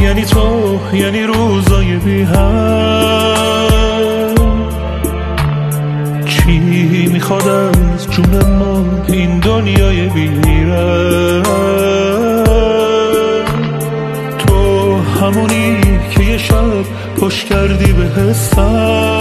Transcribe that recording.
یعنی تو، یعنی روزای بی هم. چی میخواد از جون ما این دنیای بیرم؟ تو همونی که یه شب پشت کردی به حسم.